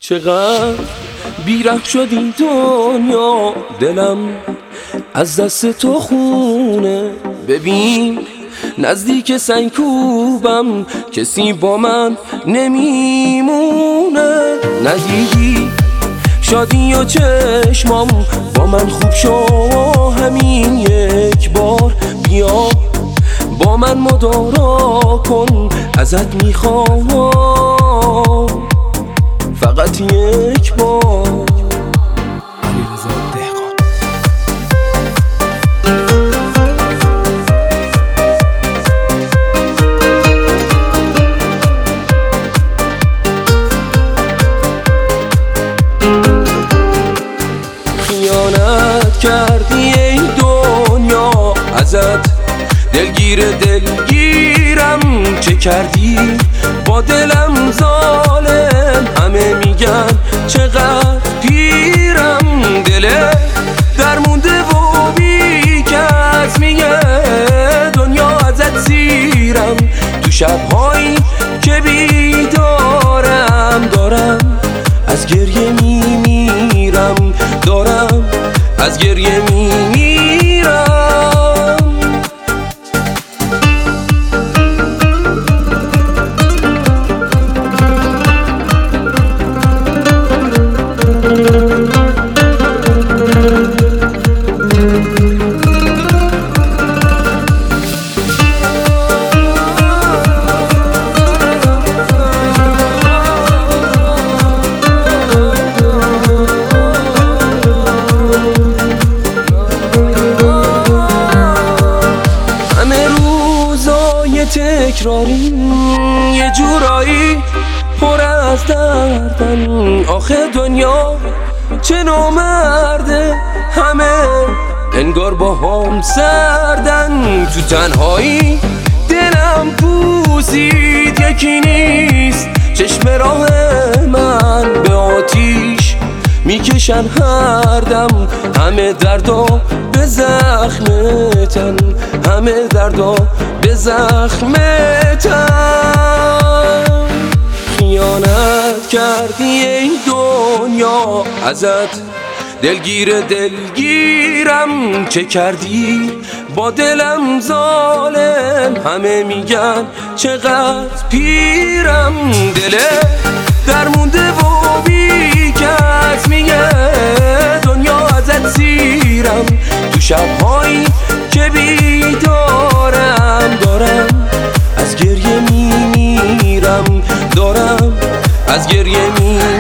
چقدر بی‌رحم شد این دنیا، دلم از دست تو خونه. ببین نزدیک سنگ کوبم، کسی با من نمیمونه. ندیدی شادی و چشمام با من خوب شو، همین یک بار بیا با من مدارا کن. ازت میخوام فقط یک بار. خیانت کردی ای دنیا، ازت دلگیرم چه کردی با دلم ظالم. همه میگن چقدر پیرم، دل درمونده و بیکس میگه دنیا ازت سیرم. تو شبهایی که بیدارم دارم از گریه میمیرم، دارم از گریه میمیرم. تکراری یه جورایی پر از دردن. آخه دنیا چه نامرده، همه انگار با هم سردن. تو تنهایی دلم پوسید، یکی نیست چشم راه من به آتیش میکشن هر دم. همه دردا به زخمتن، همه دردا به زخمتن. خیانت کردی ای دنیا، ازت دلگیرم چه کردی با دلم ظالم. همه میگن چقدر پیرم، دل درمونده و بیکس میگه دنیا ازت سیرم. تو شبهایی که بیدارم دارم از گریه میمیرم، دارم از گریه میمیرم.